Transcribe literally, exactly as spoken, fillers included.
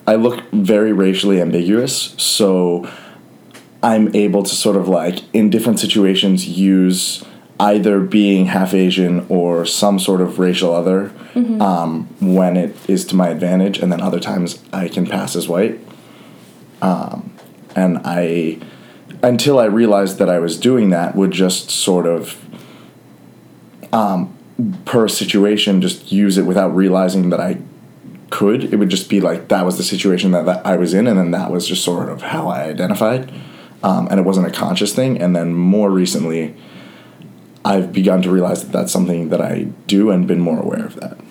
I look very racially ambiguous, so I'm able to sort of like, in different situations, use either being half Asian or some sort of racial other mm-hmm. um, when it is to my advantage, and then other times I can pass as white. Um, and I, until I realized that I was doing that, would just sort of, um, per situation, just use it without realizing that I could. It would just be like, that was the situation that, that I was in, and then that was just sort of how I identified. Um, and it wasn't a conscious thing. And then more recently, I've begun to realize that that's something that I do and been more aware of that.